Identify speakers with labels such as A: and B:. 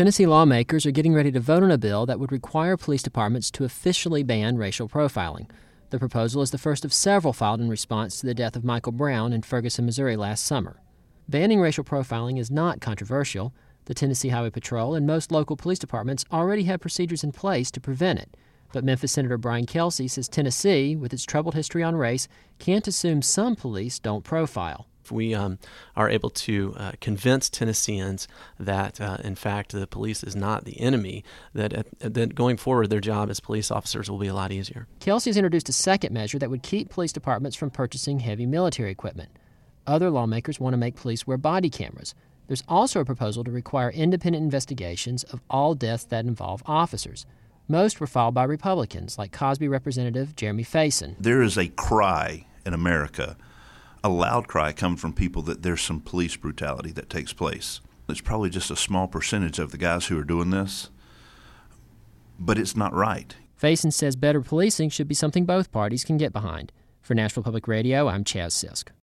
A: Tennessee lawmakers are getting ready to vote on a bill that would require police departments to officially ban racial profiling. The proposal is the first of several filed in response to the death of Michael Brown in Ferguson, Missouri last summer. Banning racial profiling is not controversial. The Tennessee Highway Patrol and most local police departments already have procedures in place to prevent it. But Memphis Senator Brian Kelsey says Tennessee, with its troubled history on race, can't assume some police don't profile.
B: If we are able to convince Tennesseans that, in fact, the police is not the enemy, that going forward their job as police officers will be a lot easier.
A: Kelsey has introduced a second measure that would keep police departments from purchasing heavy military equipment. Other lawmakers want to make police wear body cameras. There's also a proposal to require independent investigations of all deaths that involve officers. Most were filed by Republicans, like Cosby Representative Jeremy Faison.
C: There is a cry in America, a loud cry coming from people that there's some police brutality that takes place. It's probably just a small percentage of the guys who are doing this, but it's not right.
A: Faison says better policing should be something both parties can get behind. For Nashville Public Radio, I'm Chaz Sisk.